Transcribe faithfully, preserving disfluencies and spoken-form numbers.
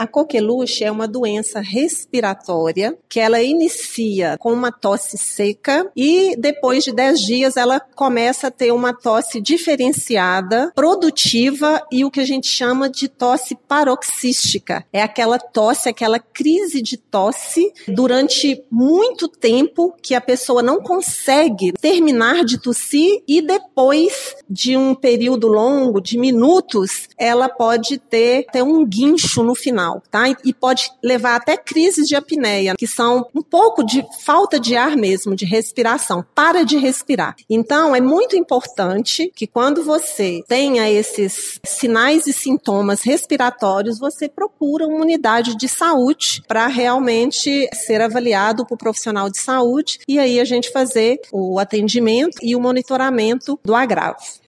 A coqueluche é uma doença respiratória que ela inicia com uma tosse seca e depois de dez dias ela começa a ter uma tosse diferenciada, produtiva e o que a gente chama de tosse paroxística. É aquela tosse, aquela crise de tosse durante muito tempo que a pessoa não consegue terminar de tossir e depois de um período longo, de minutos, ela pode ter, ter um guincho no final, tá? E pode levar até crises de apneia, que são um pouco de falta de ar mesmo, de respiração, para de respirar. Então, é muito importante que quando você tenha esses sinais e sintomas respiratórios, você procura uma unidade de saúde para realmente ser avaliado por profissional de saúde e aí a gente fazer o atendimento e o monitoramento do agravo.